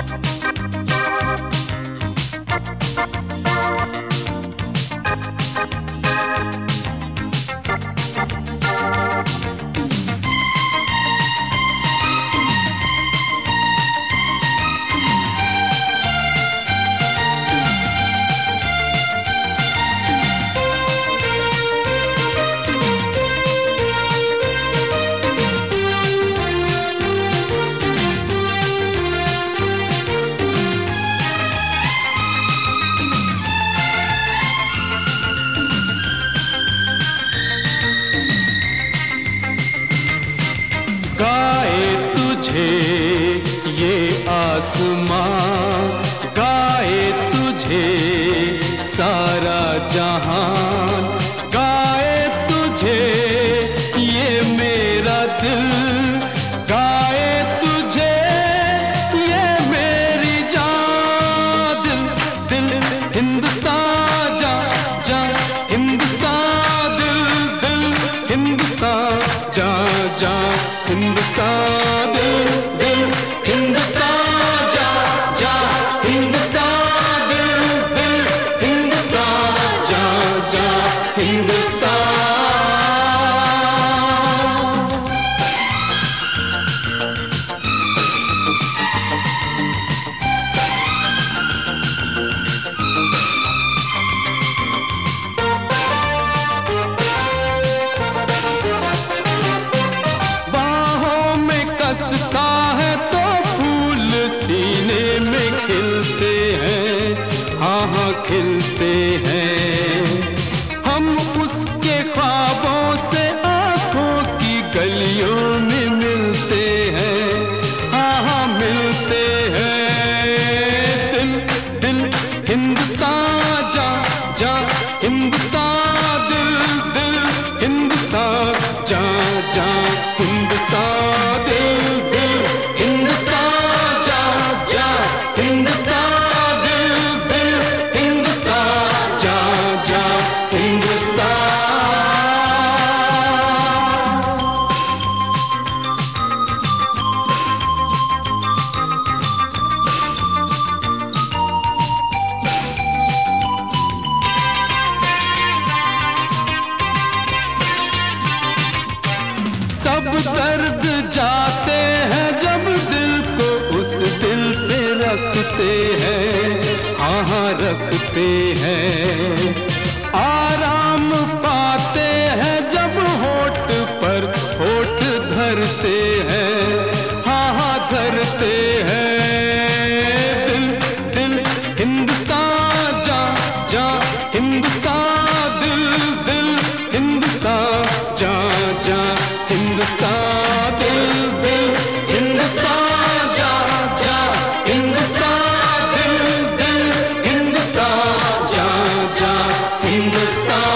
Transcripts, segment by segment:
ये आसमां, गाए तुझे सारा जहान, गाए तुझे ये मेरा दिल, गाए तुझे ये मेरी जान। दिल दिल हिंदुस्तान जा जा, हिंदुस्तान दिल दिल हिंदुस्तान जा जा, हिंदुस्तान दिल दिल हिंदुस्तान जा जा, हिंदुस्तान दिल दिल हिंदुस्तान जा जा, हिंदुस्तान। कसता है तो फूल सीने में खिलते हैं, हाँ हाँ खिलते हैं। हम उसके ख्वाबों से आंखों की गलियों में मिलते हैं, हाँ हाँ मिलते हैं। दिल दिल हिंदुस्तान जा जा, हिंदुस्तान दिल दिल हिंदुस्तान जा जा, हिंदुस्तान दिल दिल हिंदुस्तान जा जा, हिंदुस्तान दिल दिल हिंदुस्तान जा जा, हिंदुस्तान। सब दर्द जाते हैं जब दिल को उस दिल पे रखते हैं, हाँ हाँ रखते हैं। आराम पाते हैं जब होठ पर होठ धरते हैं, हाँ हाँ धरते हैं। दिल दिल हिंदुस्तान जा जा, हिंदुस्तान दिल दिल हिंदुस्तान जा जा, हिंदुस्तान दिल दिल हिंदुस्तान जा जा, हिंदुस्तान दिल दिल हिंदुस्तान जा जा, हिंदुस्तान।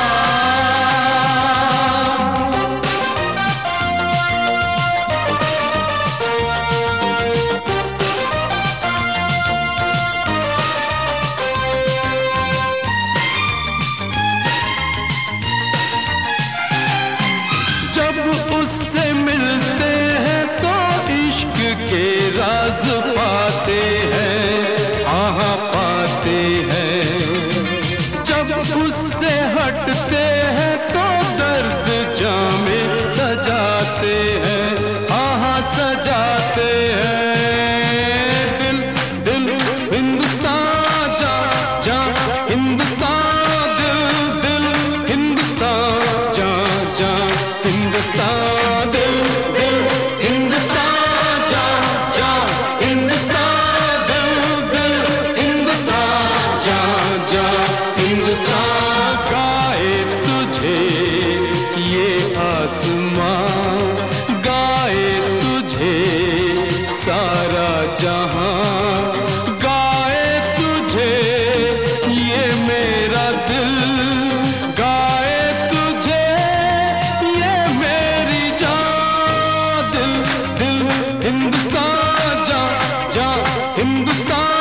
जब उससे मिलते हैं तो इश्क के राज पाते हैं, हाँ पाते हैं। जब उससे हटते हैं तो दर्द जामे सजाते हैं, हाँ सजाते हैं। दिल दिल हिंदुस्तान जा जा, हिंदुस्तान दिल दिल हिंदुस्तान जा जा, हिंदुस्तान दिल दिल हिंदुस्तान जा जा, हिंदुस्तान दिल दिल हिंदुस्तान जा जा, हिंदुस्तान। गाए तुझे ये आसमां, गाए तुझे सारा जहां, गाए तुझे ये मेरा दिल, गाए तुझे ये मेरी जान। दिल दिल हिंदुस्तान जा जा, हिंदुस्तान